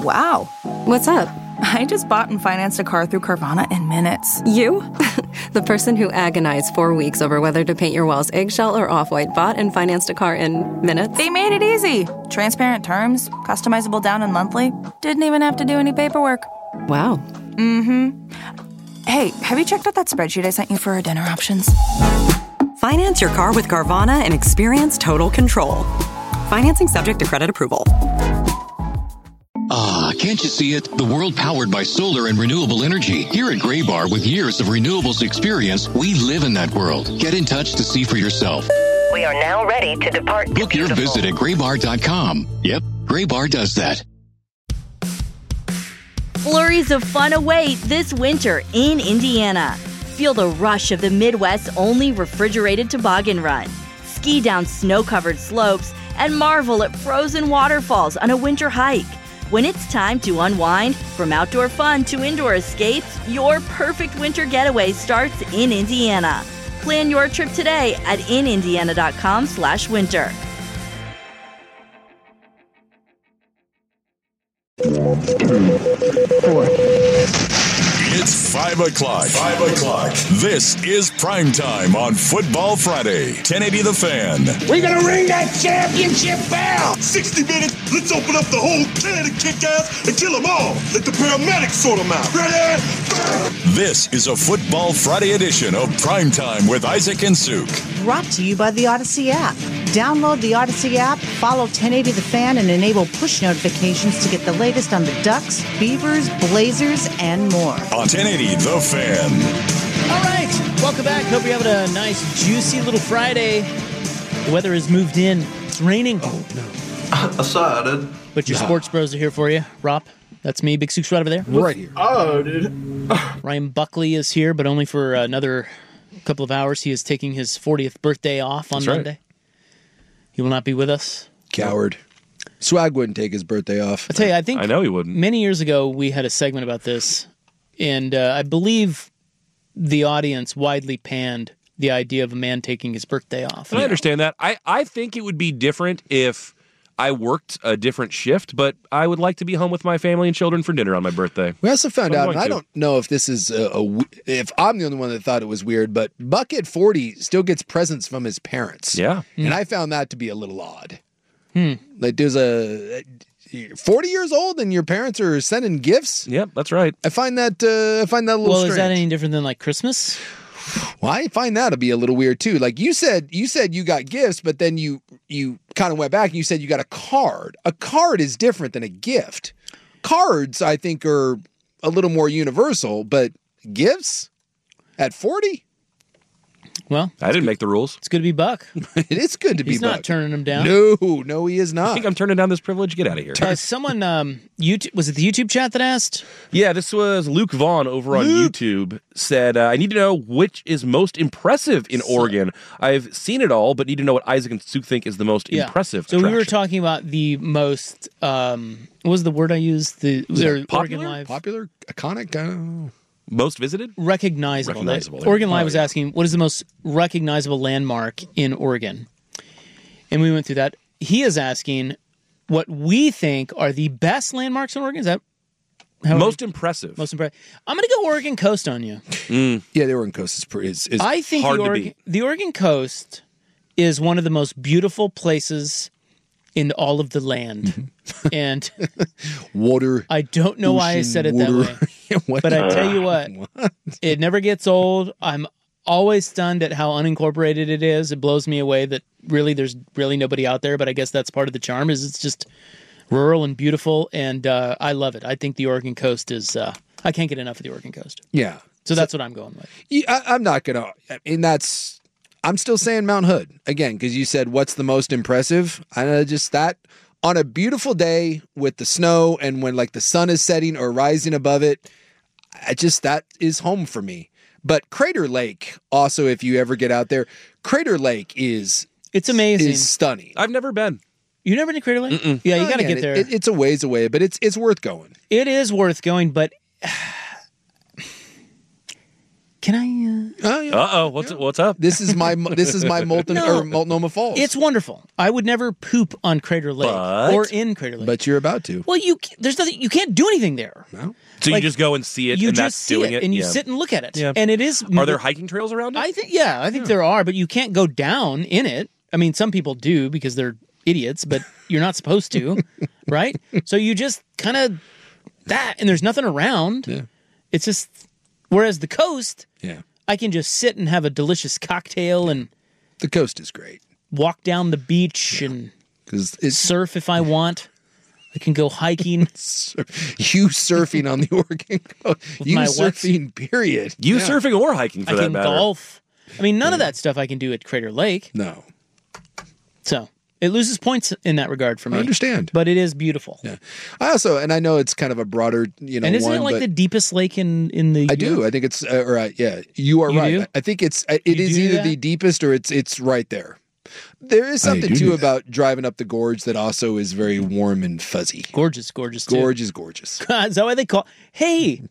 Wow. What's up? I just bought and financed a car through Carvana in minutes. You? The person who agonized 4 weeks over whether to paint your walls eggshell or off-white bought and financed a car in minutes? They made it easy. Transparent terms, customizable down and monthly. Didn't even have to do any paperwork. Wow. Mm-hmm. Hey, have you checked out that spreadsheet I sent you for our dinner options? Finance your car with Carvana and experience total control. Financing subject to credit approval. Ah, can't you see it? The world powered by solar and renewable energy. Here at Graybar, with years of renewables experience, we live in that world. Get in touch to see for yourself. We are now ready to depart. Book your visit at graybar.com. Yep, Graybar does that. Flurries of fun await this winter in Indiana. Feel the rush of the Midwest's only refrigerated toboggan run. Ski down snow-covered slopes and marvel at frozen waterfalls on a winter hike. When it's time to unwind, from outdoor fun to indoor escapes, your perfect winter getaway starts in Indiana. Plan your trip today at inindiana.com/winter. It's 5 o'clock. 5 o'clock. This is Primetime on Football Friday. 1080 The Fan. We're going to ring that championship bell. 60 minutes. Let's open up the whole can of kick-ass and kill them all. Let the paramedics sort them out. Ready? This is a Football Friday edition of Primetime with Isaac and Suk. Brought to you by the Odyssey app. Download the Odyssey app, follow 1080 The Fan, and enable push notifications to get the latest on the Ducks, Beavers, Blazers, and more. On 1080 The Fan. All right, welcome back. Hope you're having a nice, juicy little Friday. The weather has moved in. It's raining. Oh, no. Decided. But your sports bros are here for you. Rob, that's me. Big Sook's right over there. Right here. Oh, dude. Ryan Buckley is here, but only for another couple of hours. He is taking his 40th birthday off on Monday. Right. He will not be with us. Coward. Swag wouldn't take his birthday off. I'll tell you, I know he wouldn't. Many years ago, we had a segment about this, and I believe the audience widely panned the idea of a man taking his birthday off. And I understand that. I think it would be different if I worked a different shift, but I would like to be home with my family and children for dinner on my birthday. We also found out, and I don't know if this is if I'm the only one that thought it was weird, but Buck at 40 still gets presents from his parents. Yeah. And I found that to be a little odd. Like there's 40 years old and your parents are sending gifts? Yep, that's right. I find that a little strange. Is that any different than like Christmas? Well, I find that to be a little weird too. Like you said you got gifts, but then you kind of went back and you said you got a card. A card is different than a gift. Cards, I think, are a little more universal, but gifts at 40? Well, I didn't make the rules. It's good to be Buck. It is good to be Buck. He's not turning them down. No, he is not. I think I'm turning down this privilege. Get out of here. Someone, YouTube, was it the YouTube chat that asked? Yeah, this was Luke Vaughn over on YouTube. Said, I need to know which is most impressive in Oregon. I've seen it all, but need to know what Isaac and Suk think is the most impressive So attraction. we were talking about the most, what was the word I used? Popular? Oregon Live. Popular? Iconic? Most visited? Recognizable. Oregon Live was asking, what is the most recognizable landmark in Oregon? And we went through that. He is asking what we think are the best landmarks in Oregon. Is that most impressive? Most impressive. I'm going to go Oregon Coast on you. Yeah, the Oregon Coast is I think hard to beat. The Oregon Coast is one of the most beautiful places in all of the land. And water. I don't know why I said it that way. But I tell you what, it never gets old. I'm always stunned at how unincorporated it is. It blows me away that really there's really nobody out there, but I guess that's part of the charm is it's just rural and beautiful, and I love it. I think the Oregon Coast is I can't get enough of the Oregon Coast. Yeah. So that's what I'm going with. Yeah, I'm not going to, I'm still saying Mount Hood, again, because you said what's the most impressive. I just that on a beautiful day with the snow and when like the sun is setting or rising above it, that is home for me. But Crater Lake, also, if you ever get out there, Crater Lake it's amazing. Is stunning. I've never been. You never been to Crater Lake? Mm-mm. Yeah, you got to get there. It's a ways away, but it's worth going. It is worth going, but Can I? Uh-oh, what's up? This is my Multnomah Falls. It's wonderful. I would never poop on Crater Lake or in Crater Lake. But you're about to. Well, there's nothing. You can't do anything there. No. So you just go and see it, and that's doing it, and you sit and look at it. Yeah. And it is. Are there hiking trails around it? I think there are, but you can't go down in it. I mean, some people do because they're idiots, but you're not supposed to, right? So you just kind of and there's nothing around. Yeah. It's just, whereas the coast, yeah, I can just sit and have a delicious cocktail and the coast is great. Walk down the beach and surf if I want. I can go hiking. You surfing on the Oregon coast. You surfing, period. You surfing or hiking for that matter. I can golf. I mean, none of that stuff I can do at Crater Lake. No. So it loses points in that regard for me. I understand. But it is beautiful. Yeah. I know it's kind of a broader, and isn't it like the deepest lake in the I do. I think it's, you are right. Do? I think it is either the deepest or it's right there. There is something too about driving up the gorge that also is very warm and fuzzy. Gorgeous too. Gorgeous. Is that why they call? Hey,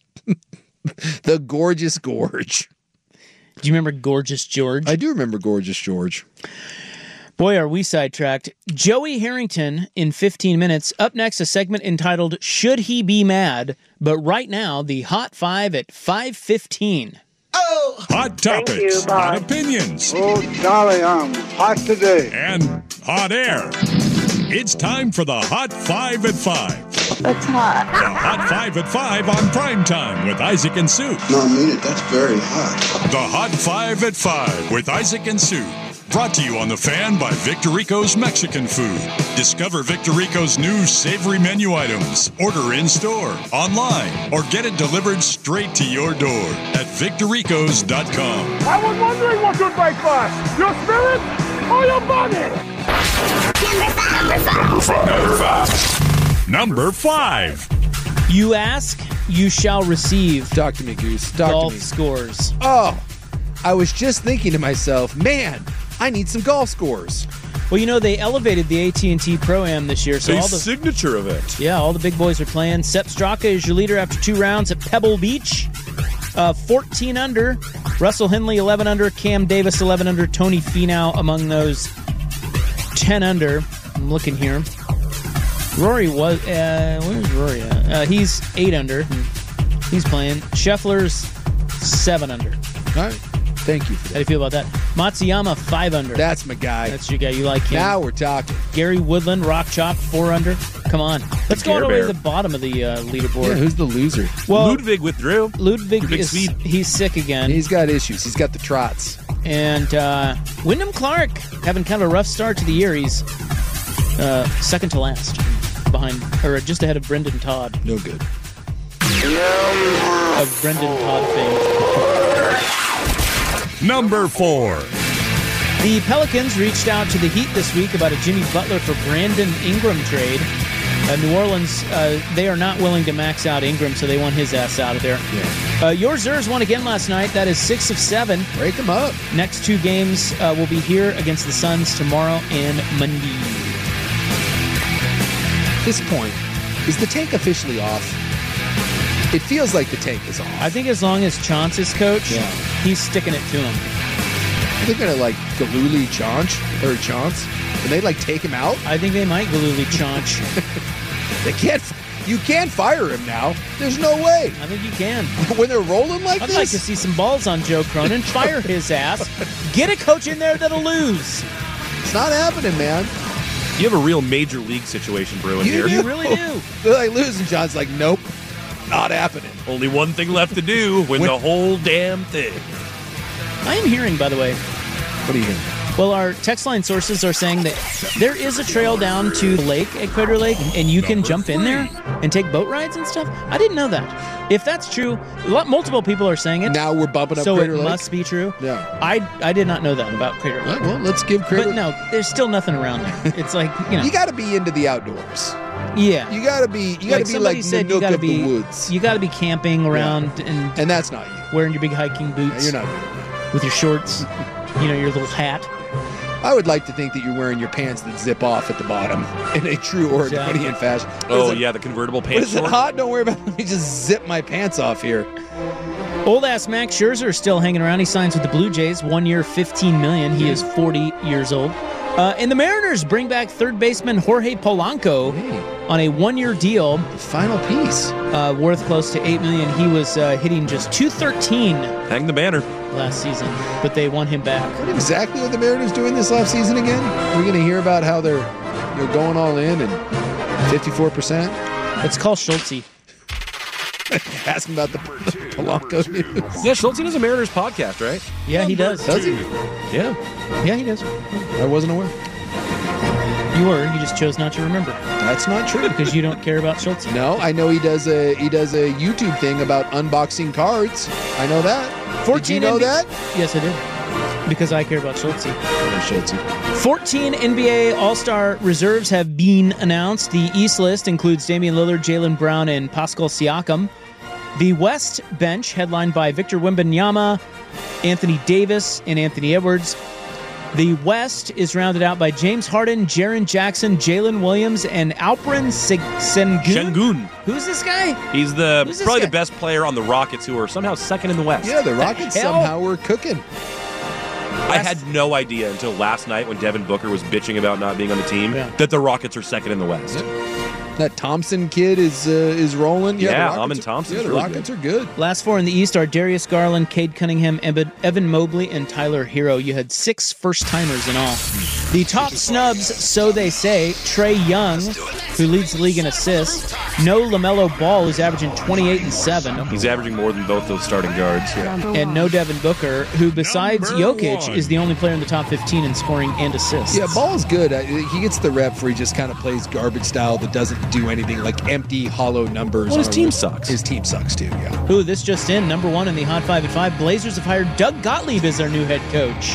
the Gorgeous Gorge. Do you remember Gorgeous George? I do remember Gorgeous George. Boy, are we sidetracked. Joey Harrington in 15 minutes. Up next, a segment entitled "Should He Be Mad?" But right now, the Hot 5 at 5:15. Oh! Hot topics, hot opinions. Oh, golly, I'm hot today. And hot air. It's time for the Hot 5 at 5. That's hot. The Hot 5 at 5 on Primetime with Isaac and Sue. No, I mean it. That's very hot. The Hot 5 at 5 with Isaac and Sue. Brought to you on The Fan by Victorico's Mexican Food. Discover Victorico's new savory menu items. Order in-store, online, or get it delivered straight to your door at victoricos.com. I was wondering what would break first, your spirit or your body? Number 5. You ask, you shall receive. Talk to me, Goose. Golf scores. Oh, I was just thinking to myself, man, I need some golf scores. Well, they elevated the AT&T Pro-Am this year. So a all the signature event. Yeah, all the big boys are playing. Sepp Straka is your leader after 2 rounds at Pebble Beach. 14 under. Russell Henley, 11 under. Cam Davis, 11 under. Tony Finau among those 10 under. I'm looking here. Rory was... where's Rory at? He's 8 under. He's playing. Scheffler's 7 under. All right. Thank you for that. How do you feel about that? Matsuyama, 5 under. That's my guy. That's your guy. You like him. Now we're talking. Gary Woodland, Rock Chop, 4 under. Come on. Let's go all the way to the bottom of the leaderboard. Yeah, who's the loser? Well, Ludwig withdrew. Ludwig he's sick again. He's got issues. He's got the trots. And Wyndham Clark having kind of a rough start to the year. He's second to last just ahead of Brendan Todd. No good. Of Brendan Todd fame. Number 4. The Pelicans reached out to the Heat this week about a Jimmy Butler for Brandon Ingram trade. New Orleans, they are not willing to max out Ingram, so they want his ass out of there. Yeah. Your Zers won again last night. That is 6 of 7. Break them up. Next 2 games will be here against the Suns tomorrow and Monday. At this point, is the tank officially off? It feels like the tank is off. I think as long as Chauncey is coach, he's sticking it to him. I think they're like Galuli Chauncey. Can they take him out? I think they might Galuli Chauncey. They can't. You can't fire him now. There's no way. I think you can. When they're rolling like I'd this? like to see some balls on Joe Cronin. Fire his ass. Get a coach in there that'll lose. It's not happening, man. You have a real major league situation brewing here. You really do. They're losing. John's like, nope. Not happening. Only one thing left to do, win the whole damn thing. I am hearing, by the way. What are you hearing? Well, our text line sources are saying that there is a trail down to the lake at Crater Lake, and you can jump in there and take boat rides and stuff. I didn't know that. If that's true, multiple people are saying it. Now we're bumping up so Crater Lake. So it Lake? must be true. Yeah. I did not know that about Crater Lake. Well, let's give Crater But no, there's still nothing around there. It's like, You got to be into the outdoors. Yeah. You got to be the nook of the woods. You got to be camping around and that's not you. Wearing your big hiking boots. You're not doing with your shorts, your little hat. I would like to think that you're wearing your pants that zip off at the bottom in a true Oregonian fashion. The convertible pants. Is it hot? Don't worry about it. Let me just zip my pants off here. Old ass Max Scherzer is still hanging around. He signs with the Blue Jays, 1 year, $15 million. He is 40 years old. And the Mariners bring back third baseman Jorge Polanco on a 1-year deal. Final piece. Worth close to $8 million. He was hitting just .213. Hang the banner. Last season, but they want him back. What exactly are the Mariners doing this offseason again? We're going to hear about how they're going all in and 54%. Let's call Schultze. Ask him about the Polanco news. Yeah, Schultze does a Mariners podcast, right? Yeah, he does. Does he? Yeah. Yeah, he does. I wasn't aware. You were. You just chose not to remember. That's not true. Because you don't care about Schultze. No, I know he does a YouTube thing about unboxing cards. I know that. 14 Did you know that? Yes, I did. Because I care about Schultze. 14 NBA All-Star reserves have been announced. The East list includes Damian Lillard, Jaylen Brown, and Pascal Siakam. The West bench, headlined by Victor Wembanyama, Anthony Davis, and Anthony Edwards. The West is rounded out by James Harden, Jaren Jackson, Jalen Williams, and Alperen Sengun. Who's this guy? He's probably the best player on the Rockets, who are somehow second in the West. Yeah, the Rockets somehow were cooking. I had no idea until last night when Devin Booker was bitching about not being on the team that the Rockets are second in the West. That Thompson kid is rolling. Yeah, Amin Thompson. Yeah, the Rockets are good. Last four in the East are Darius Garland, Cade Cunningham, Evan Mobley, and Tyler Hero. You had 6 first-timers in all. The top snubs, so they say, Trae Young, who leads the league in assists. No LaMelo Ball, who's averaging 28 and 7. He's averaging more than both those starting guards. Yeah. And no Devin Booker, who besides Jokic is the only player in the top 15 in scoring and assists. Yeah, Ball's good. He gets the rep where he just kind of plays garbage style that doesn't do anything, like empty, hollow numbers. Well, his team sucks. His team sucks too, yeah. Who, this just in, number 1 in the Hot 5 at 5. Blazers have hired Doug Gottlieb as their new head coach.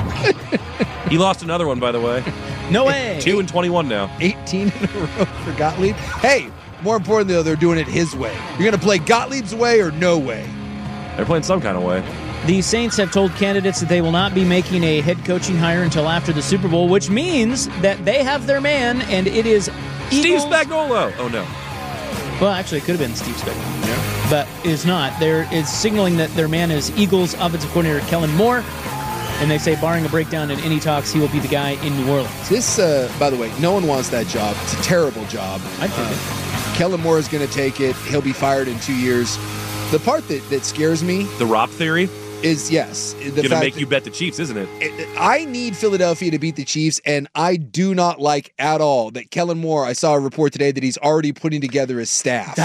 He lost another one, by the way. No way. 2-21 now. 18 in a row for Gottlieb. Hey, more importantly, though, they're doing it his way. You're going to play Gottlieb's way or no way? They're playing some kind of way. The Saints have told candidates that they will not be making a head coaching hire until after the Super Bowl, which means that they have their man, and it is Steve Spagnuolo. Oh, no. Well, actually, it could have been Steve Spagnuolo. Yeah. But it is not. There is signaling that their man is Eagles offensive coordinator Kellen Moore. And they say, barring a breakdown in any talks, he will be the guy in New Orleans. This, by the way, no one wants that job. It's a terrible job. I think Kellen Moore is going to take it. He'll be fired in 2 years. The part that scares me... The Rob theory? Is, yes. Going to make you bet the Chiefs, isn't it? I need Philadelphia to beat the Chiefs, and I do not like at all that Kellen Moore, I saw a report today that he's already putting together his staff.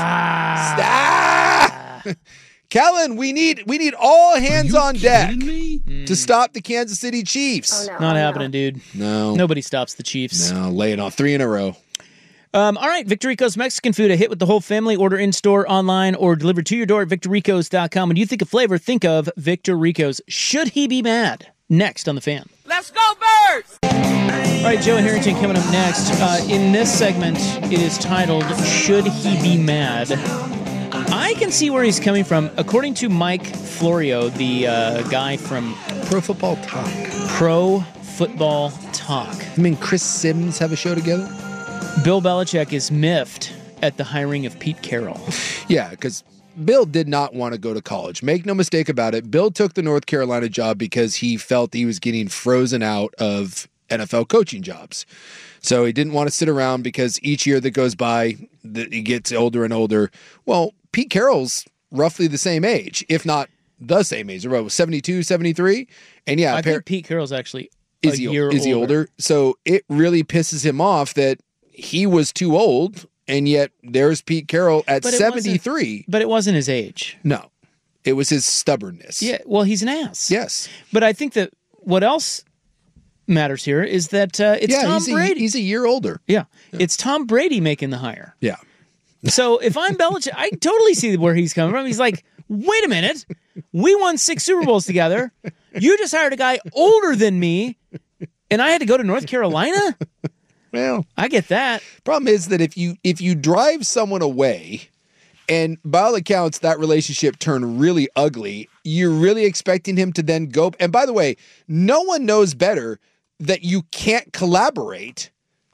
Staff! Kellen, we need all hands on deck to stop the Kansas City Chiefs. Oh, no, not happening, dude. No. Nobody stops the Chiefs. No, lay it off. 3 in a row. All right, Victor Rico's Mexican food, a hit with the whole family. Order in-store, online, or delivered to your door at victorricos.com. When you think of flavor, think of Victor Rico's. Should he be mad? Next on The Fan. Let's go, Birds! All right, Joe Harrington coming up next. In this segment, it is titled, Should He Be Mad? I can see where he's coming from. According to Mike Florio, the guy from Pro Football Talk. Pro Football Talk. You mean Chris Sims have a show together? Bill Belichick is miffed at the hiring of Pete Carroll. Yeah, because Bill did not want to go to college. Make no mistake about it. Bill took the North Carolina job because he felt he was getting frozen out of NFL coaching jobs. So he didn't want to sit around because each year that goes by, he gets older and older. Well, Pete Carroll's roughly the same age, if not the same age. About 72, 73? And yeah, I think Pete Carroll's actually is he older? So it really pisses him off that he was too old, and yet there's Pete Carroll at 73. But it wasn't his age. No. It was his stubbornness. Yeah, well, he's an ass. Yes. But I think that what else matters here is that it's Tom Brady. He's a year older. Yeah. It's Tom Brady making the hire. Yeah. So if I'm Belichick, I totally see where he's coming from. He's like, wait a minute. We won 6 Super Bowls together. You just hired a guy older than me, and I had to go to North Carolina? Well, I get that. Problem is that if you drive someone away, and by all accounts that relationship turned really ugly, you're really expecting him to then go. And by the way, no one knows better that you can't collaborate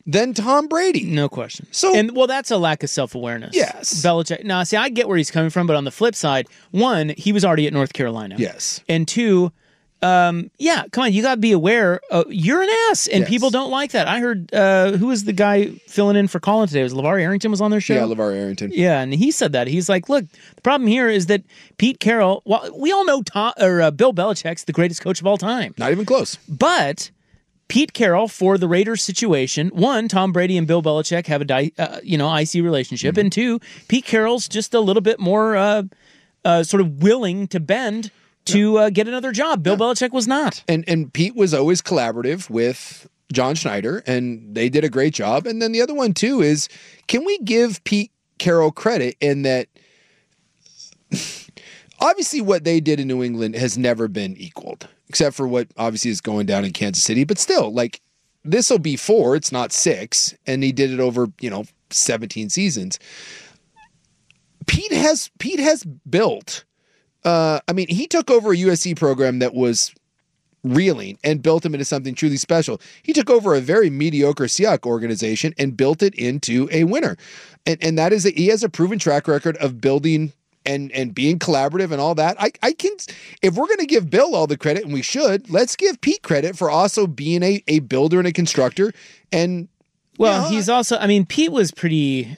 than Tom Brady. No question. So, that's a lack of self-awareness. Yes. Belichick. Now, see, I get where he's coming from, but on the flip side, one, he was already at North Carolina. Yes. And two, come on, you got to be aware. You're an ass, and people don't like that. I heard, who was the guy filling in for Colin today? Was LeVar Arrington was on their show? Yeah, LeVar Arrington. Yeah, and he said that. He's like, look, the problem here is that Pete Carroll, well, we all know Bill Belichick's the greatest coach of all time. Not even close. But Pete Carroll, for the Raiders situation, one, Tom Brady and Bill Belichick have a icy relationship, and two, Pete Carroll's just a little bit more sort of willing to bend to get another job. Bill Belichick was not. And Pete was always collaborative with John Schneider, and they did a great job. And then the other one, too, is can we give Pete Carroll credit in that obviously what they did in New England has never been equaled, except for what obviously is going down in Kansas City. But still, like, this will be 4, it's not 6, and he did it over, 17 seasons. Pete has built... he took over a USC program that was reeling and built him into something truly special. He took over a very mediocre Seahawks organization and built it into a winner. And that is he has a proven track record of building and being collaborative and all that. I can, if we're going to give Bill all the credit, and we should, let's give Pete credit for also being a builder and a constructor. And he's also, Pete was pretty,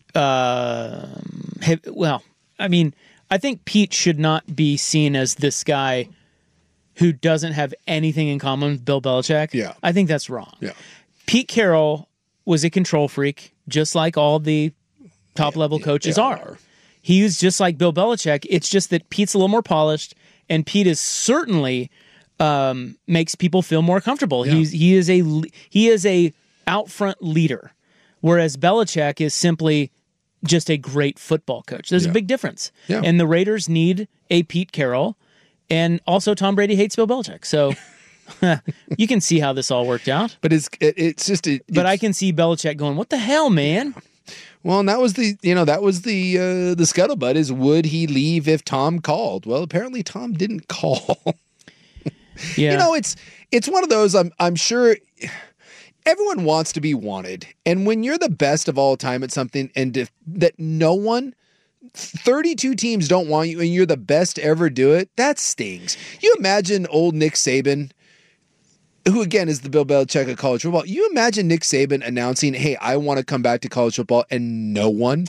I think Pete should not be seen as this guy who doesn't have anything in common with Bill Belichick. Yeah. I think that's wrong. Yeah. Pete Carroll was a control freak, just like all the top-level coaches are. He was just like Bill Belichick. It's just that Pete's a little more polished, and Pete is certainly makes people feel more comfortable. Yeah. He is a out-front leader, whereas Belichick is simply just a great football coach. There's a big difference. Yeah. And the Raiders need a Pete Carroll, and also Tom Brady hates Bill Belichick. So you can see how this all worked out. But but I can see Belichick going, "What the hell, man?" Well, and that was the scuttlebutt is, would he leave if Tom called? Well, apparently Tom didn't call. Yeah. It's one of those, I'm sure everyone wants to be wanted. And when you're the best of all time at something and that no one, 32 teams don't want you and you're the best to ever do it, that stings. You imagine old Nick Saban, who again is the Bill Belichick of college football. You imagine Nick Saban announcing, hey, I want to come back to college football, and no one?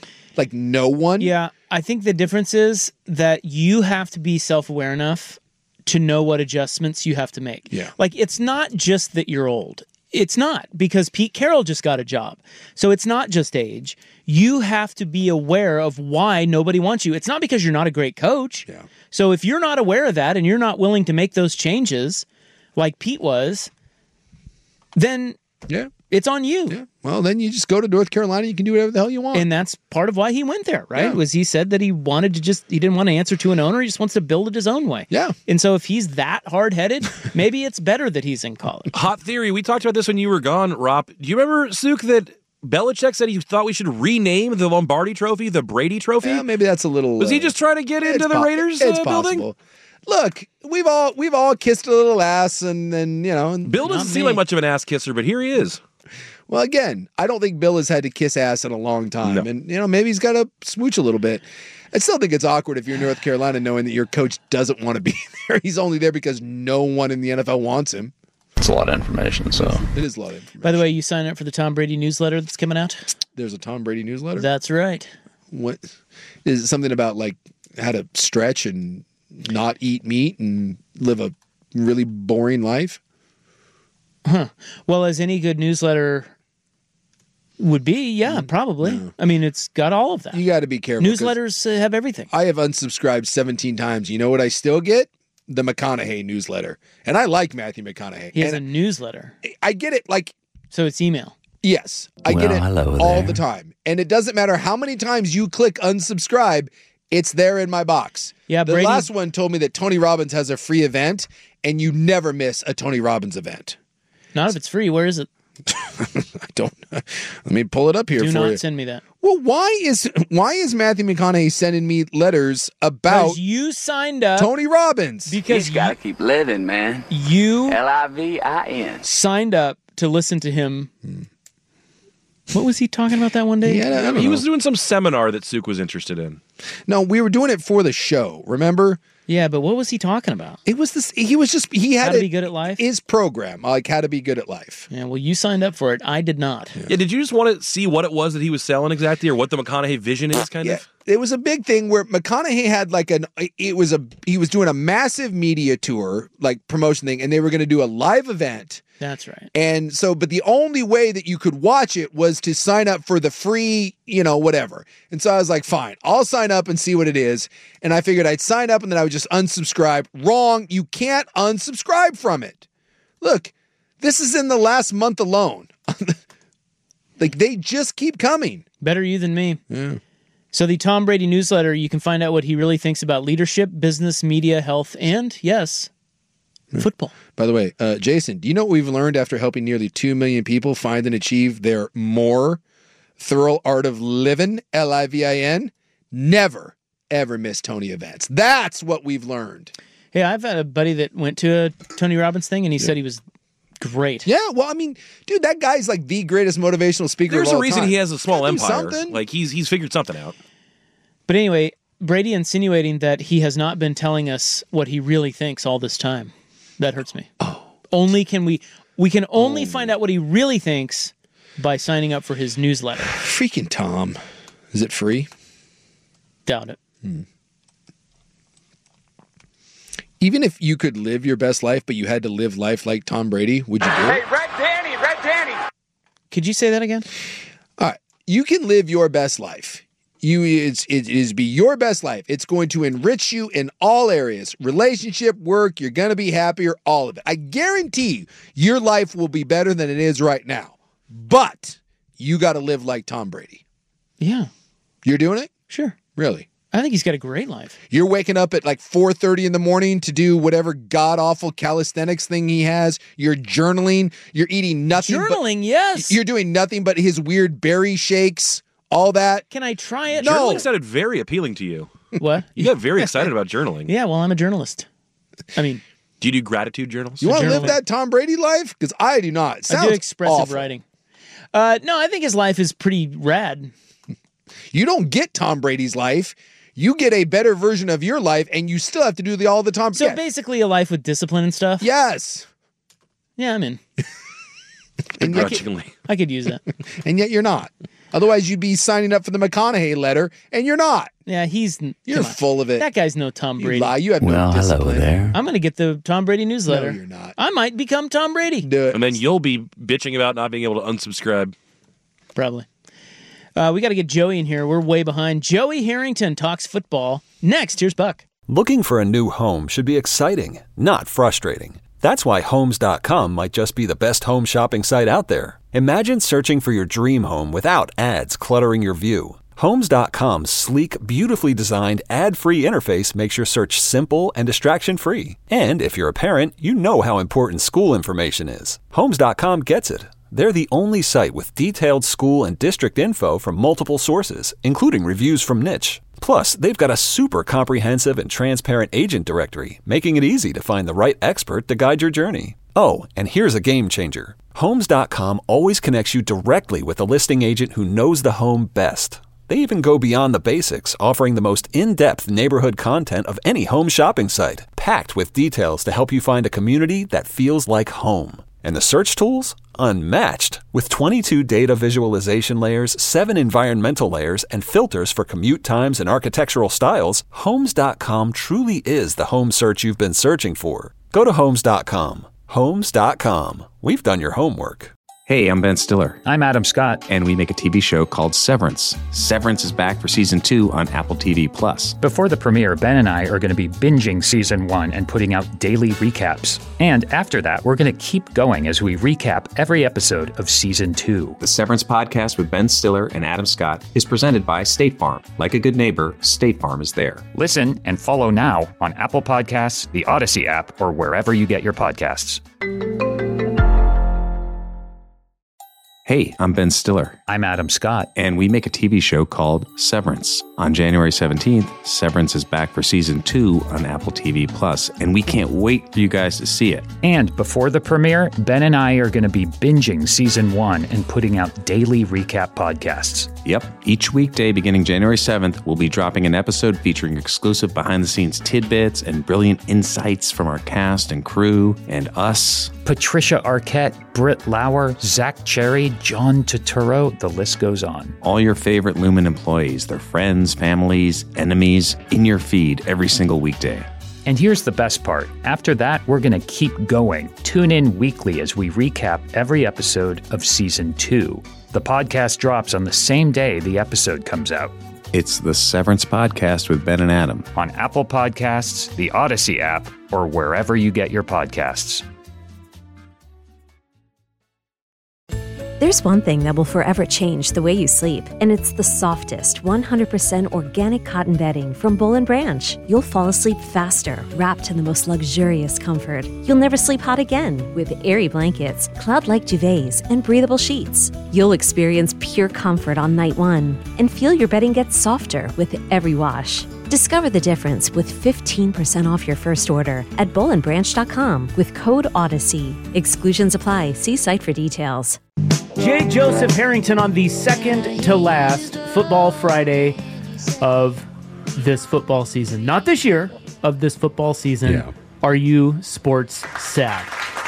Yeah, I think the difference is that you have to be self-aware enough to know what adjustments you have to make. Yeah. Like, it's not just that you're old. It's not, because Pete Carroll just got a job. So it's not just age. You have to be aware of why nobody wants you. It's not because you're not a great coach. Yeah. So if you're not aware of that and you're not willing to make those changes like Pete was, then it's on you. Yeah. Well, then you just go to North Carolina. You can do whatever the hell you want. And that's part of why he went there, right? Yeah. Was he said that he didn't want to answer to an owner. He just wants to build it his own way. Yeah. And so if he's that hard-headed, maybe it's better that he's in college. Hot theory. We talked about this when you were gone, Rob. Do you remember, Suk, that Belichick said he thought we should rename the Lombardi Trophy the Brady Trophy? Yeah, maybe that's a little... Was he just trying to get into the Raiders It's building? possible. Look, we've all kissed a little ass, and then, Bill doesn't seem like much of an ass kisser, but here he is. Well, again, I don't think Bill has had to kiss ass in a long time. No. And, maybe he's got to smooch a little bit. I still think it's awkward if you're North Carolina knowing that your coach doesn't want to be there. He's only there because no one in the NFL wants him. It's a lot of information, so. It is a lot of information. By the way, you sign up for the Tom Brady newsletter that's coming out? There's a Tom Brady newsletter? That's right. What? Is it something about, like, how to stretch and not eat meat and live a really boring life? Huh. Well, as any good newsletter would be, probably. No. I mean, it's got all of that. You got to be careful. Newsletters have everything. I have unsubscribed 17 times. You know what I still get? The McConaughey newsletter. And I like Matthew McConaughey. He has a newsletter. I get it, like... So it's email. Yes. I get it all the time. And it doesn't matter how many times you click unsubscribe, it's there in my box. Yeah, the last one told me that Tony Robbins has a free event, and you never miss a Tony Robbins event. Not if it's free. Where is it? I don't. Let me pull it up here for you. Do not send me that. Well, why is Matthew McConaughey sending me letters about you signed up Tony Robbins? Because you got to keep living, man. You LIVIN signed up to listen to him What was he talking about that one day? Yeah, he was doing some seminar that Suk was interested in. No, we were doing it for the show. Remember? Yeah, but what was he talking about? It was this. He had How to be good at life. His program, like how to be good at life. Yeah, well, you signed up for it. I did not. Yeah, did you just want to see what it was that he was selling exactly, or what the McConaughey vision is, kind of? It was a big thing where McConaughey had he was doing a massive media tour, like promotion thing, and they were going to do a live event. That's right. And so, but the only way that you could watch it was to sign up for the free, whatever. And so I was like, fine, I'll sign up and see what it is. And I figured I'd sign up and then I would just unsubscribe. Wrong. You can't unsubscribe from it. Look, this is in the last month alone. Like, they just keep coming. Better you than me. Yeah. So the Tom Brady newsletter, you can find out what he really thinks about leadership, business, media, health, and, yes, football. By the way, Jason, do you know what we've learned after helping nearly 2 million people find and achieve their more thorough art of living, Livin? Never, ever miss Tony events. That's what we've learned. Hey, I've had a buddy that went to a Tony Robbins thing, and he said he was great. Yeah, well, I mean, dude, that guy's like the greatest motivational speaker There's of all a reason time. he has a small empire. Something. Like, he's figured something out. But anyway, Brady insinuating that he has not been telling us what he really thinks all this time. That hurts me. Oh. We can only find out what he really thinks by signing up for his newsletter. Freaking Tom. Is it free? Doubt it. Even if you could live your best life, but you had to live life like Tom Brady, would you do it? Hey, Red Danny. Could you say that again? All right. You can live your best life. It is be your best life. It's going to enrich you in all areas. Relationship, work, you're going to be happier, all of it. I guarantee you, your life will be better than it is right now. But you got to live like Tom Brady. Yeah. You're doing it? Sure. Really? I think he's got a great life. You're waking up at like 4:30 in the morning to do whatever god-awful calisthenics thing he has. You're journaling. You're eating nothing. Journaling, yes. You're doing nothing but his weird berry shakes, all that. Can I try it? No. Journaling sounded very appealing to you. What? You got very excited about journaling. Yeah, well, I'm a journalist. I mean, do you do gratitude journals? You want to live that Tom Brady life? Because I do not. It sounds I do expressive awful. writing. No, I think his life is pretty rad. You don't get Tom Brady's life. You get a better version of your life, and you still have to do all the Tom. So basically, a life with discipline and stuff. Yes. Yeah, I'm in. Begrudgingly. I could use that. And yet you're not. Otherwise, you'd be signing up for the McConaughey letter, and you're not. Yeah, You're full of it. That guy's no Tom Brady. You lie. You have no discipline. I'm going to get the Tom Brady newsletter. No, you're not. I might become Tom Brady. Do it. And then you'll be bitching about not being able to unsubscribe. Probably. We got to get Joey in here. We're way behind. Joey Harrington talks football. Next, here's Buck. Looking for a new home should be exciting, not frustrating. That's why Homes.com might just be the best home shopping site out there. Imagine searching for your dream home without ads cluttering your view. Homes.com's sleek, beautifully designed, ad-free interface makes your search simple and distraction-free. And if you're a parent, you know how important school information is. Homes.com gets it. They're the only site with detailed school and district info from multiple sources, including reviews from Niche. Plus, they've got a super comprehensive and transparent agent directory, making it easy to find the right expert to guide your journey. Oh, and here's a game changer. Homes.com always connects you directly with a listing agent who knows the home best. They even go beyond the basics, offering the most in-depth neighborhood content of any home shopping site, packed with details to help you find a community that feels like home. And the search tools? Unmatched. With 22 data visualization layers, 7 environmental layers, and filters for commute times and architectural styles, Homes.com truly is the home search you've been searching for. Go to Homes.com. Homes.com. We've done your homework. Hey, I'm Ben Stiller. I'm Adam Scott. And we make a TV show called Severance. Severance is back for Season 2 on Apple TV+. Before the premiere, Ben and I are going to be binging Season 1 and putting out daily recaps. And after that, we're going to keep going as we recap every episode of Season 2. The Severance podcast with Ben Stiller and Adam Scott is presented by State Farm. Like a good neighbor, State Farm is there. Listen and follow now on Apple Podcasts, the Odyssey app, or wherever you get your podcasts. Hey, I'm Ben Stiller. I'm Adam Scott. And we make a TV show called Severance. On January 17th, Severance is back for season 2 on Apple TV+, and we can't wait for you guys to see it. And before the premiere, Ben and I are going to be binging season 1 and putting out daily recap podcasts. Yep. Each weekday beginning January 7th, we'll be dropping an episode featuring exclusive behind-the-scenes tidbits and brilliant insights from our cast and crew and us. Patricia Arquette, Britt Lauer, Zach Cherry, John Turturro, the list goes on. All your favorite Lumen employees, their friends, families, enemies, in your feed every single weekday. And here's the best part. After that, we're going to keep going. Tune in weekly as we recap every episode of Season 2. The podcast drops on the same day the episode comes out. It's the Severance Podcast with Ben and Adam. On Apple Podcasts, the Odyssey app, or wherever you get your podcasts. There's one thing that will forever change the way you sleep, and it's the softest, 100% organic cotton bedding from Boll & Branch. You'll fall asleep faster, wrapped in the most luxurious comfort. You'll never sleep hot again with airy blankets, cloud-like duvets, and breathable sheets. You'll experience pure comfort on night 1 and feel your bedding get softer with every wash. Discover the difference with 15% off your first order at bollandbranch.com with code Odyssey. Exclusions apply. See site for details. J. Joseph Harrington on the second to last Football Friday of this football season. Not this year, of this football season. Yeah. Are you sports sad?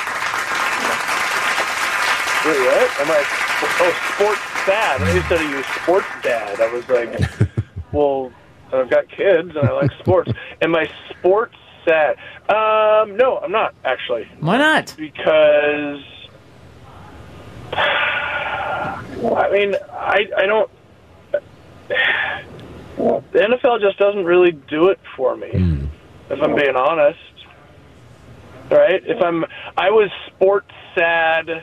Wait, what? Am I sports sad? I just said, are you sports dad? I was like, well, I've got kids and I like sports. Am I sports sad? No, I'm not, actually. Why not? Because I mean, I don't. The NFL just doesn't really do it for me, if I'm being honest. Right? I was sports sad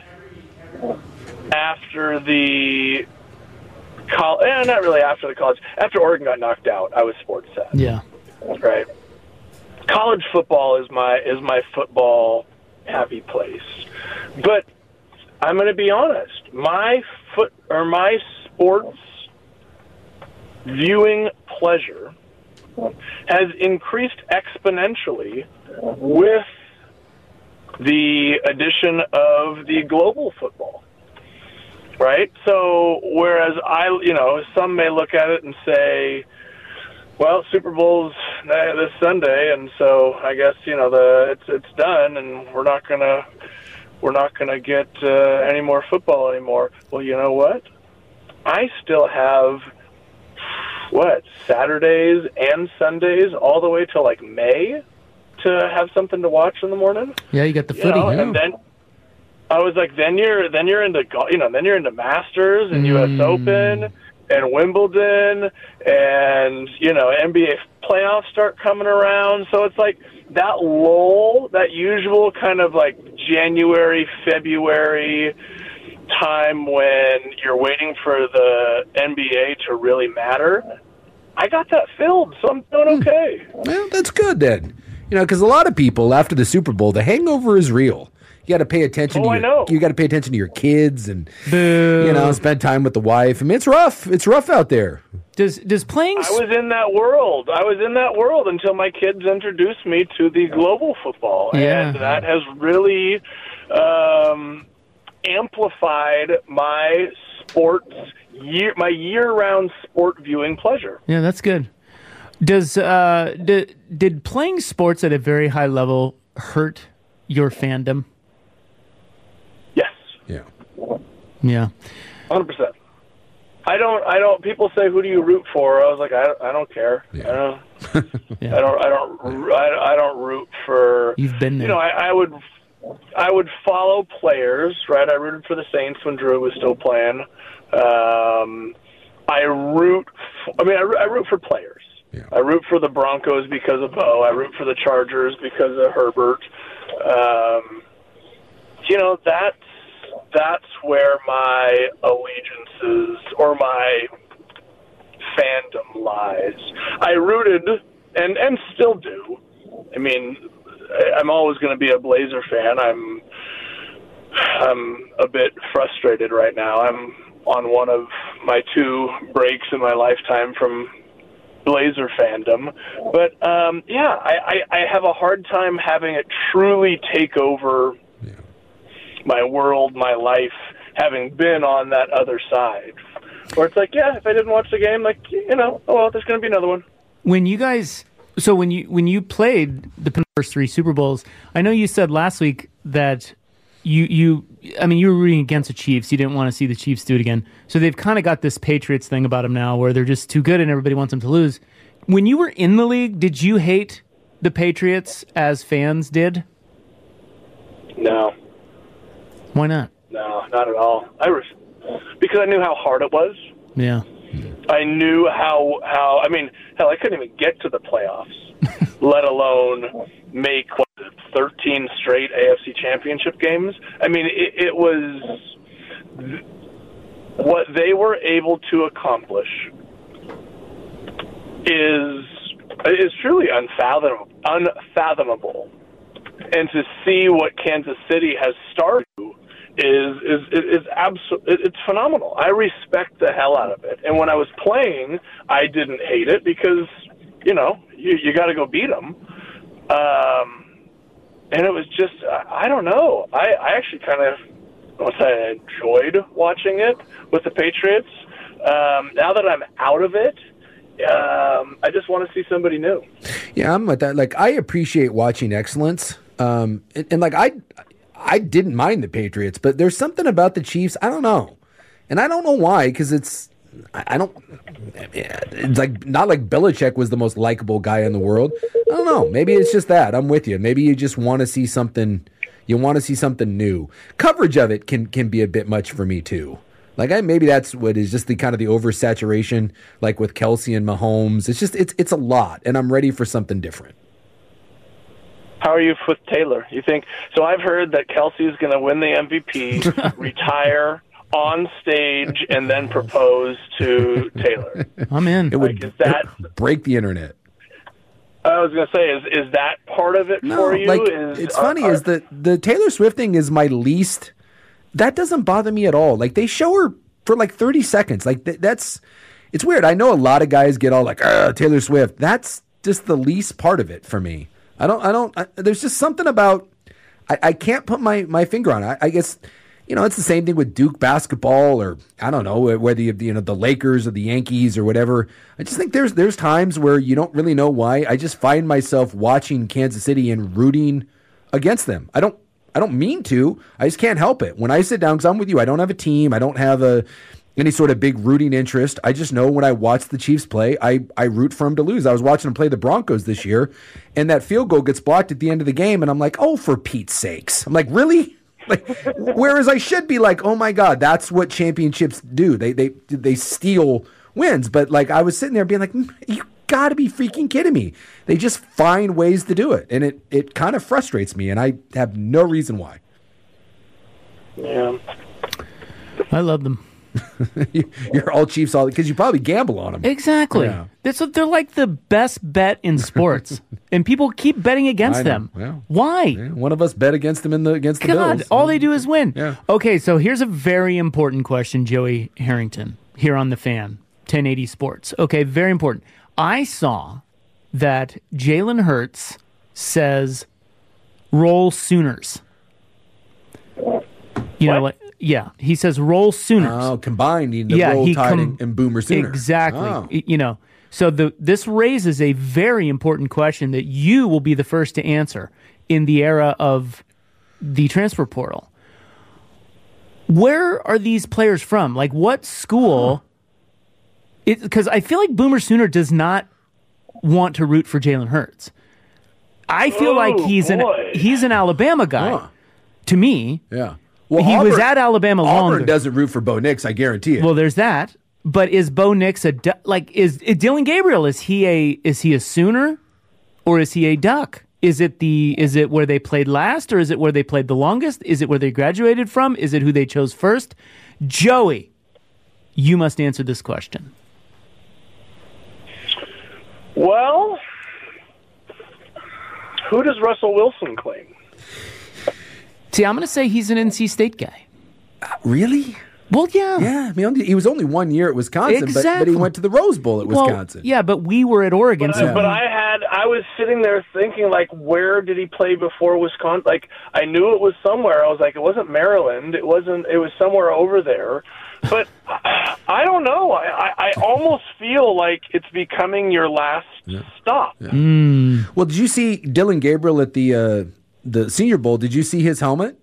after the not really after the college. After Oregon got knocked out, I was sports sad. Yeah. Right. College football is my football happy place, but I'm going to be honest. My sports viewing pleasure has increased exponentially with the addition of the global football. Right? So, whereas some may look at it and say, well, Super Bowl's this Sunday, and so I guess, it's done, and we're not gonna get any more football anymore. Well, you know what? I still have Saturdays and Sundays all the way till like May to have something to watch in the morning. Yeah, you got the footy. And then I was like, then you're into then you're into Masters and U.S. Open and Wimbledon and NBA playoffs start coming around. So it's like that lull, that usual kind of like January, February time when you're waiting for the NBA to really matter. I got that filled, so I'm doing okay. Well, that's good then. Because a lot of people after the Super Bowl, the hangover is real. You got to pay attention. You got to pay attention to your kids and spend time with the wife. I mean, it's rough. It's rough out there. Does playing? I was in that world until my kids introduced me to the global football, and that has really amplified my year-round sport viewing pleasure. Yeah, that's good. Did playing sports at a very high level hurt your fandom? Yes. Yeah. 100%. I don't. People say, "Who do you root for?" I was like, I don't care. Yeah. I don't root for. You've been there. I would follow players. Right. I rooted for the Saints when Drew was still playing. I root for players. Yeah. I root for the Broncos because of Bo. I root for the Chargers because of Herbert. That's where my allegiances or my fandom lies. I rooted and still do. I mean, I'm always going to be a Blazer fan. I'm a bit frustrated right now. I'm on one of my 2 breaks in my lifetime from Blazer fandom. But, I have a hard time having it truly take over my world, my life, having been on that other side. Where it's like, if I didn't watch the game, there's going to be another one. When you guys... So when you played the first 3 Super Bowls, I know you said last week that you were rooting against the Chiefs. You didn't want to see the Chiefs do it again. So they've kind of got this Patriots thing about them now where they're just too good and everybody wants them to lose. When you were in the league, did you hate the Patriots as fans did? No. Why not? No, not at all. Because I knew how hard it was. Yeah. I knew how I couldn't even get to the playoffs, let alone make 13 straight AFC championship games. I mean, it was what they were able to accomplish is truly unfathomable. And to see what Kansas City has started it's phenomenal. I respect the hell out of it. And when I was playing, I didn't hate it because, you got to go beat them. And it was just, I don't know. I actually kind of, I enjoyed watching it with the Patriots. Now that I'm out of it, I just want to see somebody new. Yeah, I'm with that. Like, I appreciate watching excellence. I didn't mind the Patriots, but there's something about the Chiefs. I don't know. And I don't know why, because it's like not like Belichick was the most likable guy in the world. I don't know. Maybe it's just that. I'm with you. Maybe you just want to see something. You want to see something new. Coverage of it can be a bit much for me too. Like maybe that's what is just the kind of the oversaturation, like with Kelsey and Mahomes. It's just it's a lot, and I'm ready for something different. How are you with Taylor? You think so? I've heard that Kelsey is going to win the MVP, retire on stage, and then propose to Taylor. I'm in. It would break the internet. I was going to say, is that part of it for you? It's funny is that the Taylor Swift thing is my least. That doesn't bother me at all. Like they show her for like 30 seconds. Like it's weird. I know a lot of guys get all like Taylor Swift. That's just the least part of it for me. There's just something about, I can't put my finger on it. I guess, it's the same thing with Duke basketball or I don't know, whether the Lakers or the Yankees or whatever. I just think there's times where you don't really know why. I just find myself watching Kansas City and rooting against them. I don't mean to, I just can't help it. When I sit down, because I'm with you, I don't have a team. I don't have any sort of big rooting interest. I just know when I watch the Chiefs play, I root for them to lose. I was watching them play the Broncos this year, and that field goal gets blocked at the end of the game, and I'm like, oh, for Pete's sakes. I'm like, really? Like, whereas I should be like, oh my God, that's what championships do. They steal wins. But like I was sitting there being like, you got to be freaking kidding me. They just find ways to do it, and it kind of frustrates me, and I have no reason why. Yeah. I love them. You're all Chiefs all because you probably gamble on them. Exactly. Yeah. They're like the best bet in sports, and people keep betting against them. Yeah. Why? Yeah. One of us bet against them against the God, Bills. all they do is win. Yeah. Okay, so here's a very important question, Joey Harrington, here on The Fan, 1080 Sports. Okay, very important. I saw that Jalen Hurts says, "Roll Sooners." You know what? Yeah, he says roll Sooners. Oh, combining the Roll Tide and Boomer Sooner. Exactly. Oh. So this raises a very important question that you will be the first to answer in the era of the transfer portal. Where are these players from? Like, what school? Because I feel like Boomer Sooner does not want to root for Jalen Hurts. I feel like he's an Alabama guy. To me, yeah. Well, he was at Alabama longer. Auburn doesn't root for Bo Nix, I guarantee it. Well, there's that. But is Bo Nix is Dylan Gabriel? Is he a Sooner, or is he a Duck? Is it where they played last, or is it where they played the longest? Is it where they graduated from? Is it who they chose first? Joey, you must answer this question. Well, who does Russell Wilson claim? See, I'm going to say he's an NC State guy. Really? Well, yeah. Yeah, I mean, he was only 1 year at Wisconsin, but Exactly. he went to the Rose Bowl at Wisconsin. Yeah, but we were at Oregon. But I was sitting there thinking, like, where did he play before Wisconsin? Like, I knew it was somewhere. I was like, it wasn't Maryland. It was somewhere over there. But I don't know. I almost feel like it's becoming your last stop. Yeah. Well, did you see Dylan Gabriel at the Senior Bowl? Did you see his helmet?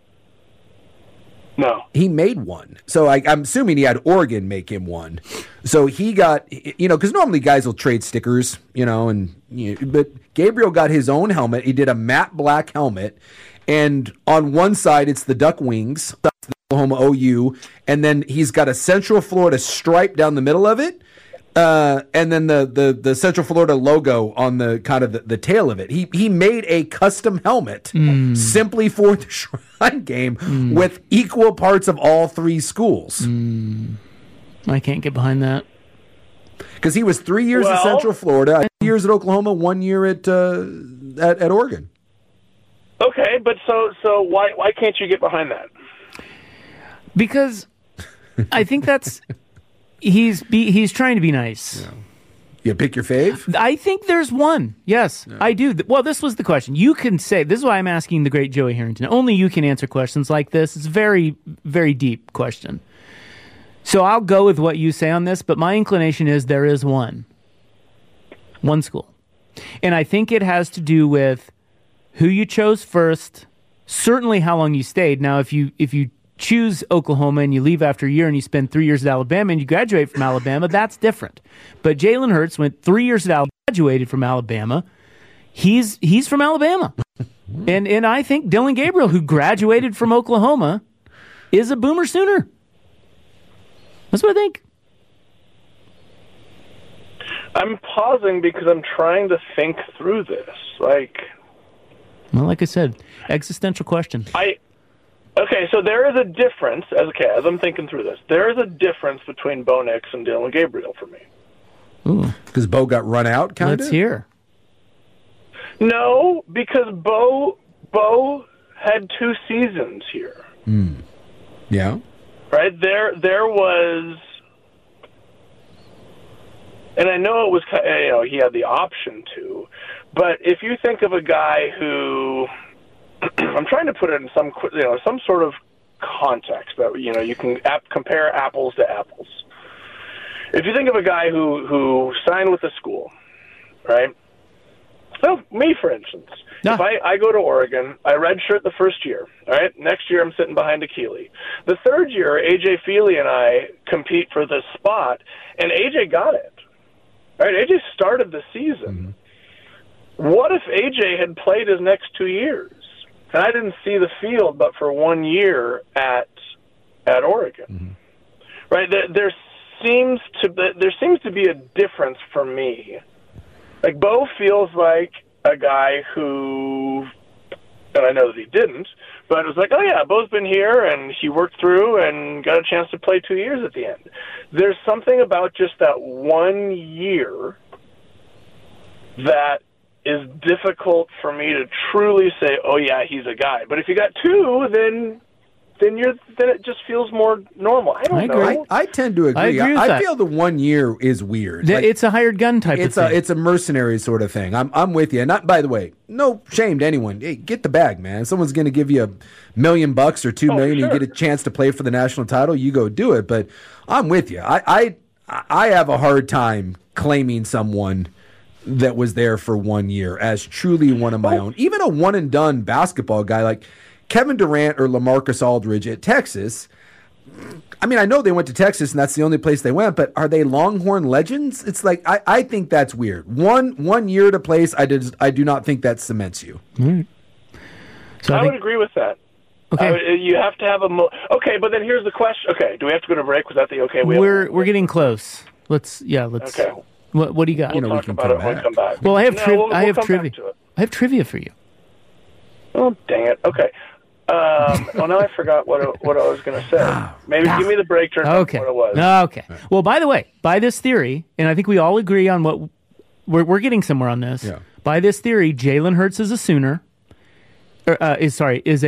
No. He made one. So I'm assuming he had Oregon make him one. So he got, because normally guys will trade stickers, but Gabriel got his own helmet. He did a matte black helmet. And on one side, it's the Duck Wings, the Oklahoma OU. And then he's got a Central Florida stripe down the middle of it. And then the Central Florida logo on the kind of the tail of it. He made a custom helmet simply for the Shrine Game with equal parts of all three schools. I can't get behind that. Because he was 3 years at Central Florida, 2 years at Oklahoma, 1 year at Oregon. Okay, but so why can't you get behind that? Because I think that's he's trying to be nice. Yeah. You pick your fave? I think there's one. Yes, I do. Well, this was the question. You can say, this is why I'm asking the great Joey Harrington. Only you can answer questions like this. It's a very, very deep question. So I'll go with what you say on this, but my inclination is there is one school. And I think it has to do with who you chose first, certainly how long you stayed. Now, if you choose Oklahoma and you leave after a year and you spend 3 years at Alabama and you graduate from Alabama, that's different. But Jalen Hurts went 3 years at Alabama, graduated from Alabama. He's from Alabama. and I think Dylan Gabriel, who graduated from Oklahoma, is a Boomer Sooner. That's what I think. I'm pausing because I'm trying to think through this. Like I said, existential question. Okay, so there is a difference, as I'm thinking through this, there is a difference between Bo Nix and Dylan Gabriel for me. Because Bo got run out, kind of? Let's hear. No, because Bo had 2 seasons here. Yeah. Right? There was, and I know it was, he had the option to, but if you think of a guy who, I'm trying to put it in some sort of context that you can compare apples to apples. If you think of a guy who signed with a school, right? So me, for instance, if I go to Oregon, I redshirt the first year. All right, next year I'm sitting behind Akili. The third year, AJ Feely and I compete for this spot, and AJ got it. All right, AJ started the season. What if AJ had played his next 2 years? And I didn't see the field but for 1 year at Oregon. Right? There seems to be a difference for me. Like, Bo feels like a guy who, and I know that he didn't, but it was like, oh yeah, Bo's been here and he worked through and got a chance to play 2 years at the end. There's something about just that 1 year that is difficult for me to truly say, oh yeah, he's a guy. But if you got 2, then it just feels more normal. I don't know. I tend to agree. I agree with I that. feel the 1 year is weird. It's a hired gun type of thing. It's a mercenary sort of thing. I'm with you. And not, by the way, no shame to anyone. Hey, get the bag, man. If someone's going to give you $1 million or $2 million, you get a chance to play for the national title, you go do it. But I'm with you. I have a hard time claiming someone that was there for 1 year as truly one of my own. Even a one and done basketball guy like Kevin Durant or LaMarcus Aldridge at Texas. I mean, I know they went to Texas and that's the only place they went, but are they Longhorn legends? It's like, I think that's weird. One year at a place, I do not think that cements you. So I would agree with that. Okay. You have to have okay, but then here's the question. Okay, do we have to go to break? Was that the okay? We're getting close. Let's. Okay. What do you got? We'll talk about it when we come back. Well, I have we'll come trivia. back to it. I have trivia for you. Oh, dang it. Okay. Well, now I forgot what I was going to say. Maybe give me the breakdown of what it was. Okay. Well, by the way, by this theory, and I think we all agree on what we're getting somewhere on this. Yeah. By this theory, Jalen Hurts is a Sooner. Is a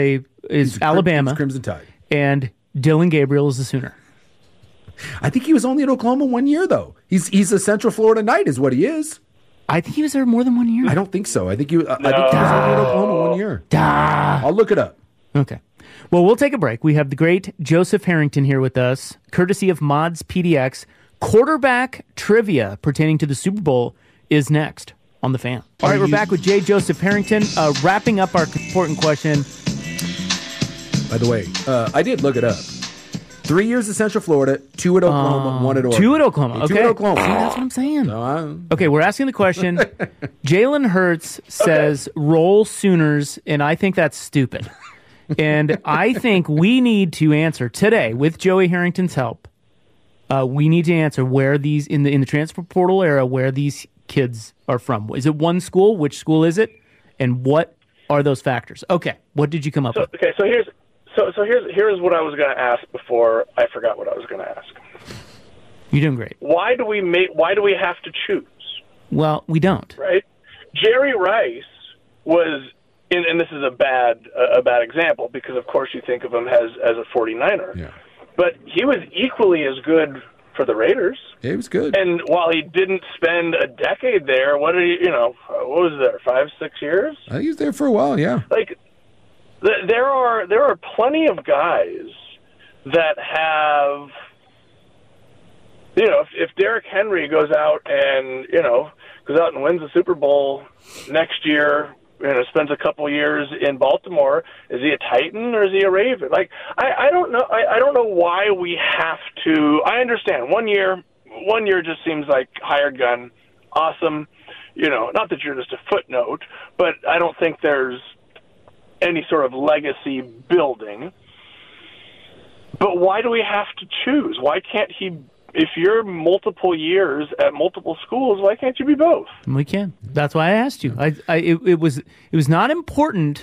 is Alabama. He's Crimson Tide. And Dylan Gabriel is the Sooner. I think he was only at Oklahoma 1 year, though. He's a Central Florida Knight is what he is. I think he was there more than 1 year. I don't think so. I think he was only at Oklahoma 1 year. I'll look it up. Okay. Well, we'll take a break. We have the great Joseph Harrington here with us, courtesy of Mods PDX. Quarterback trivia pertaining to the Super Bowl is next on The Fan. All right, we're back with J. Joseph Harrington, wrapping up our important question. By the way, I did look it up. 3 years at Central Florida, 2 at Oklahoma, 1 at Oregon. 2 at Oklahoma. Okay. 2 at Oklahoma. See, that's what I'm saying. Okay, we're asking the question. Jalen Hurts says, roll Sooners, and I think that's stupid. And I think we need to answer today, with Joey Harrington's help, we need to answer where these, in the transfer portal era, where these kids are from. Is it one school? Which school is it? And what are those factors? Okay, what did you come up with? Okay, so here's what I was going to ask before I forgot what I was going to ask. You're doing great. Why do we have to choose? Well, we don't. Right? Jerry Rice was, and this is a bad example because of course you think of him as a 49er. Yeah. But he was equally as good for the Raiders. Yeah, he was good. And while he didn't spend a decade there, what was there, 5-6 years? I think he was there for a while, yeah. Like, there are plenty of guys that have, if Derrick Henry goes out and wins the Super Bowl next year, spends a couple years in Baltimore, is he a Titan or is he a Raven? Like, I don't know. I don't know why we have to. I understand 1 year just seems like hired gun, awesome. Not that you're just a footnote, but I don't think there's any sort of legacy building. But why do we have to choose? Why can't he? If you're multiple years at multiple schools, why can't you be both? We can. That's why I asked you. It was not important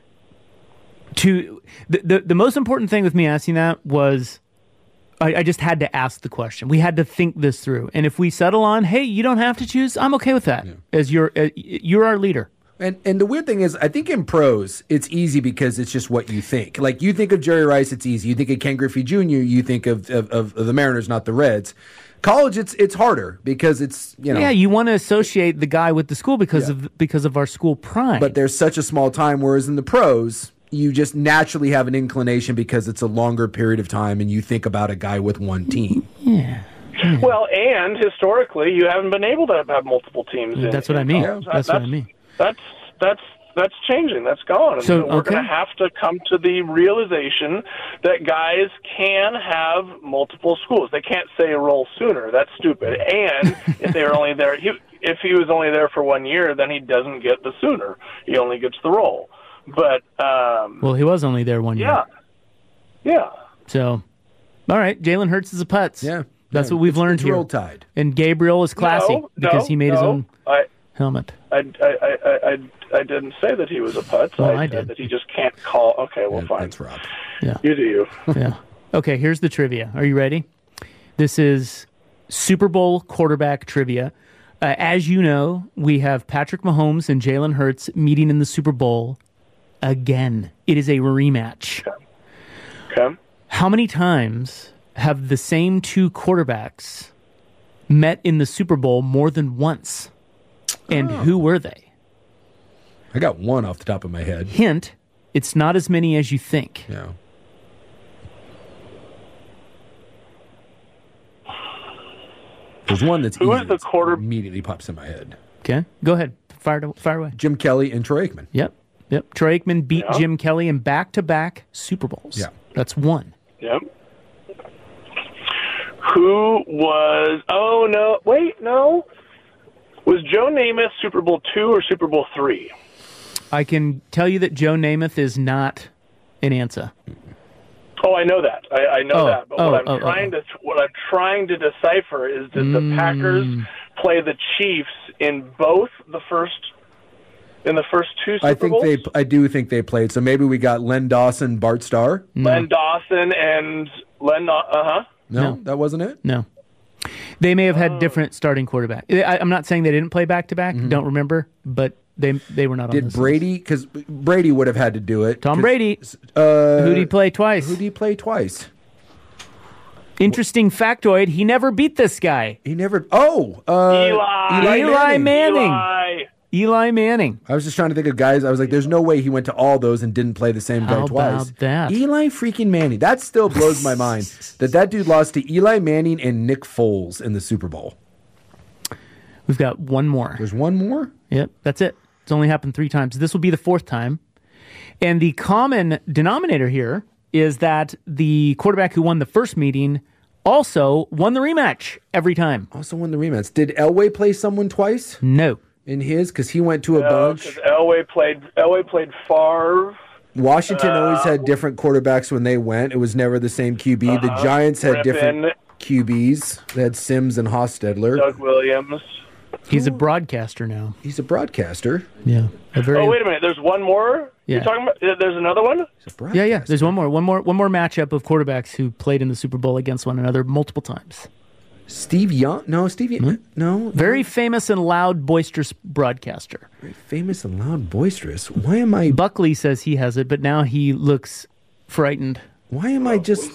to the most important thing with me asking that was I just had to ask the question. We had to think this through. And if we settle on, hey, you don't have to choose, I'm okay with that. Yeah. As you're our leader. And the weird thing is, I think in pros, it's easy because it's just what you think. Like, you think of Jerry Rice, it's easy. You think of Ken Griffey Jr., you think of the Mariners, not the Reds. College, it's harder because it's, Yeah, you want to associate the guy with the school because of our school pride. But there's such a small time, whereas in the pros, you just naturally have an inclination because it's a longer period of time and you think about a guy with one team. Yeah. Well, and historically, you haven't been able to have multiple teams. That's what I mean. That's what I mean. That's changing. That's gone. And so we're going to have to come to the realization that guys can have multiple schools. They can't say roll Sooner. That's stupid. And if they were only there, if he was only there for 1 year, then he doesn't get the Sooner. He only gets the roll. But well, he was only there 1 year. Yeah. So, all right, Jalen Hurts is a putz. Yeah, that's what we've learned here. Roll Tide. And Gabriel is classy because he made his own helmet. I didn't say that he was a putz. Well, I did. said that he just can't call. Okay, well, fine. That's Rob. Yeah. You do you. Yeah. Okay, here's the trivia. Are you ready? This is Super Bowl quarterback trivia. As you know, we have Patrick Mahomes and Jalen Hurts meeting in the Super Bowl again. It is a rematch. Okay. How many times have the same two quarterbacks met in the Super Bowl more than once? And who were they? I got one off the top of my head. Hint, it's not as many as you think. Yeah. There's one that's Who is the immediately pops in my head. Okay, go ahead. Fire away. Jim Kelly and Troy Aikman. Yep. Troy Aikman beat Jim Kelly in back-to-back Super Bowls. Yeah. That's one. Yep. Who was... Oh, no. Wait, no. Was Joe Namath Super Bowl II or Super Bowl III? I can tell you that Joe Namath is not an answer. Oh, I know that. I know that. But what I'm trying to decipher is did the Packers play the Chiefs in both the first two Super Bowls? I do think they played. So maybe we got Len Dawson, Bart Starr. Len Dawson and Len. No, that wasn't it. No. They may have had different starting quarterback. I'm not saying they didn't play back-to-back. Don't remember. But They were not on Did this Brady, because Brady would have had to do it. Tom Brady. Who Who'd he play twice? Who'd he play twice? Interesting factoid, he never beat this guy. He never... Eli Manning. Eli Manning. I was just trying to think of guys. I was like, there's no way he went to all those and didn't play the same guy How twice. about that? Eli freaking Manning. That still blows my mind that dude lost to Eli Manning and Nick Foles in the Super Bowl. We've got one more. There's one more? Yep, that's it. It's only happened 3 times. This will be the 4th time. And the common denominator here is that the quarterback who won the first meeting also won the rematch every time. Also won the rematch. Did Elway play someone twice? No. In his? Because he went to a bunch. Because Elway played Favre. Washington always had different quarterbacks when they went. It was never the same QB. The Giants had different QBs. They had Sims and Hostetler. Doug Williams. He's a broadcaster now. He's a broadcaster. Yeah. Oh, wait a minute. There's one more? Yeah. You're talking about, there's another one? Yeah. There's one more matchup of quarterbacks who played in the Super Bowl against one another multiple times. Steve Young? No, Steve Young. No. Very famous and loud, boisterous broadcaster. Very famous and loud, boisterous. Why am I... Buckley says he has it, but now he looks frightened. Why am I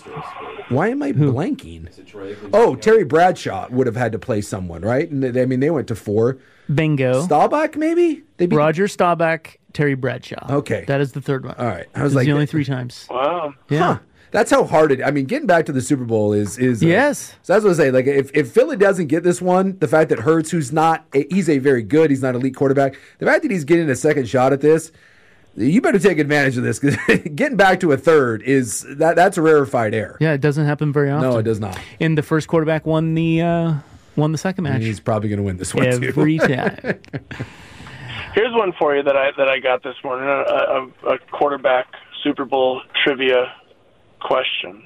blanking? Oh, Terry Bradshaw would have had to play someone, right? And they went to 4. Bingo. Staubach, maybe? Roger Staubach, Terry Bradshaw. Okay. That is the 3rd one. All right. I This was is like... the only 3 times. Wow. Yeah. Huh. That's how hard it... I mean, getting back to the Super Bowl is yes. So that's what I say. Like, if Philly doesn't get this one, the fact that Hurts, he's a very good, he's not an elite quarterback, the fact that he's getting a second shot at this, you better take advantage of this, because getting back to a 3rd that's a rarefied air. Yeah, it doesn't happen very often. No, it does not. And the first quarterback won the second match. And he's probably going to win this one every too. time. Here's one for you that I got this morning, a quarterback Super Bowl trivia question.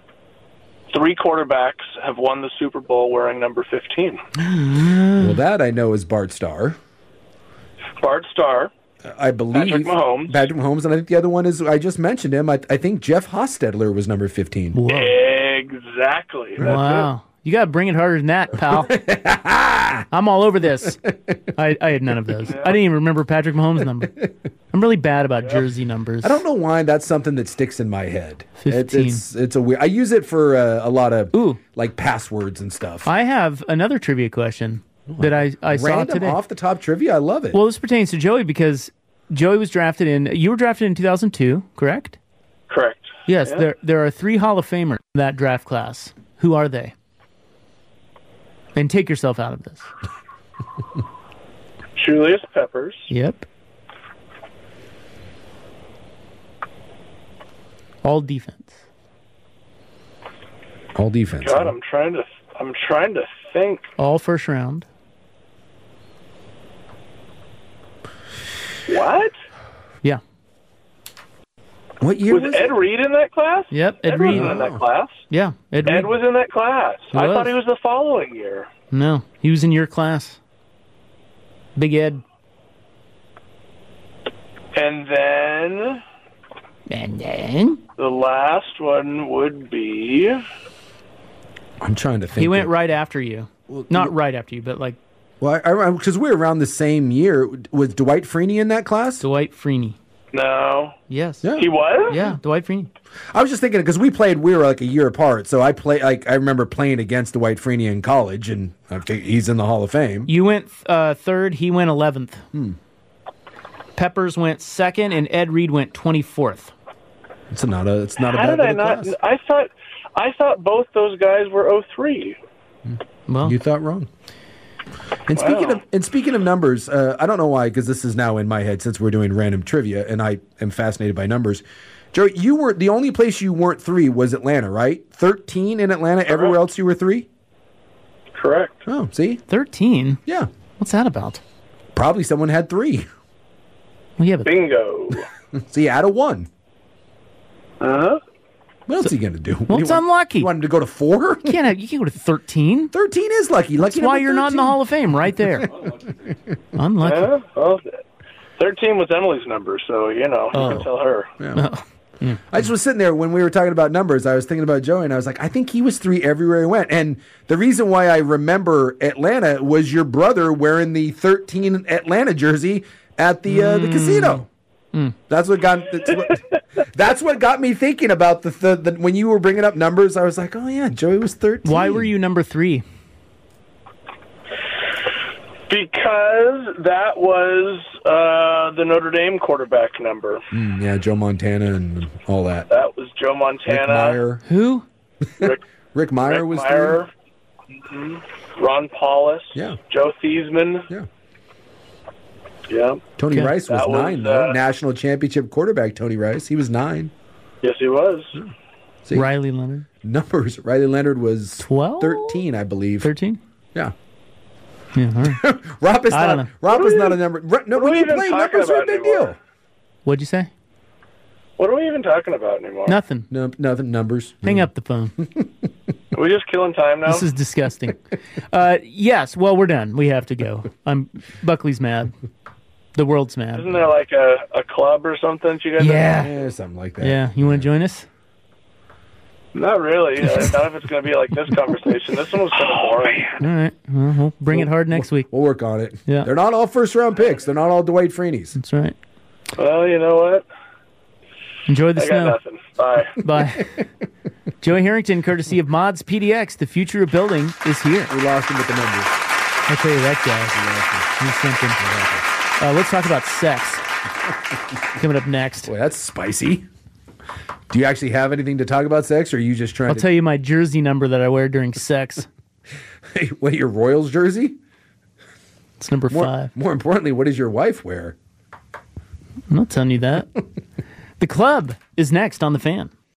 3 quarterbacks have won the Super Bowl wearing number 15. Well, that I know is Bart Starr. Bart Starr. I believe Patrick Mahomes. And I think the other one is, I just mentioned him, I think Jeff Hostetler was number 15. Whoa. Exactly. That's wow. You got to bring it harder than that, pal. I'm all over this. I had none of those. I didn't even remember Patrick Mahomes' number. I'm really bad about jersey numbers. I don't know why that's something that sticks in my head. 15. It's a weird. I use it for a lot of like passwords and stuff. I have another trivia question that I saw today. Off the top trivia. I love it. Well, this pertains to Joey because Joey was drafted you were drafted in 2002, correct? Correct. Yes, Yeah. there are 3 Hall of Famers in that draft class. Who are they? And take yourself out of this. Julius Peppers. Yep. All defense. All defense. God, I'm trying to think. All first round. What? Yeah. What year was Ed Reed in that class? Yep, Ed Reed was in that class. Yeah, Ed Reed. was in that class. He I was. thought he was the following year. No, he was in your class. Big Ed. And then the last one would be... I'm trying to think. He went right after you. Not right after you, but like... Well, because we were around the same year. Was Dwight Freeney in that class? Dwight Freeney. No. Yes. Yeah. He was? Yeah, Dwight Freeney. I was just thinking because we were like a year apart, so I remember playing against Dwight Freeney in college, and I think he's in the Hall of Fame. You went 3rd, he went 11th. Peppers went 2nd, and Ed Reed went 24th. It's not a How did I not? class. I thought both those guys were 03. Well, you thought wrong. And speaking of numbers, I don't know why, because this is now in my head since we're doing random trivia, and I am fascinated by numbers. Joey, you were the only place you weren't 3 was Atlanta, right? 13 in Atlanta. Correct. Everywhere else you were 3. Correct. Oh, see, 13. Yeah. What's that about? Probably someone had 3. Well, yeah, but Bingo. So you add a 1. Uh-huh. What else are you going to do? Well, it's unlucky. You want him to go to 4? You can't go to 13. 13 is lucky. That's why you're not in the Hall of Fame right there. Unlucky. Yeah, well, 13 was Emily's number, so, you can tell her. Yeah. I just was sitting there when we were talking about numbers. I was thinking about Joey, and I was like, I think he was 3 everywhere he went. And the reason why I remember Atlanta was your brother wearing the 13 Atlanta jersey at the casino. That's what got me thinking about the when you were bringing up numbers. I was like, oh yeah, Joey was 13. Why were you number 3? Because that was the Notre Dame quarterback number. Yeah, Joe Montana and all that. That was Joe Montana. Rick Meyer. Who? Rick Meyer was Meyer. Ron Paulus. Yeah. Joe Theismann. Yeah. Yeah. Tony Rice was That 9, though. National championship quarterback Tony Rice. He was 9. Yes, he was. See, Riley Leonard. Numbers. Riley Leonard was 12? 13, I believe. 13? Yeah. Yeah, all right. Rob is not a number. No, when you play, numbers are a big deal. What'd you say? What are we even talking about anymore? Nothing. No, nothing. Numbers. Hang up the phone. Are we just killing time now? This is disgusting. Yes, well, we're done. We have to go. Buckley's mad. The world's mad. Isn't there like a club or something that you guys Yeah, something like that. Yeah, you want to join us? Not really. Not if it's going to be like this conversation. This one was kind of boring. All right. Well, we'll bring it hard next week. We'll work on it. Yeah. They're not all first-round picks. They're not all Dwight Freeney's. That's right. Well, you know what? Enjoy the I snow. got nothing. Bye. Bye. Joey Harrington, courtesy of Mods PDX. The future of building is here. We lost him with the numbers. I'll tell you that, guy. He's something. Let's talk about sex. Coming up next. Boy, that's spicy. Do you actually have anything to talk about sex, or are you just trying I'll to... tell you my jersey number that I wear during sex. Hey, what, your Royals jersey? It's number 5. More importantly, what does your wife wear? I'm not telling you that. The Club is next on The Fan.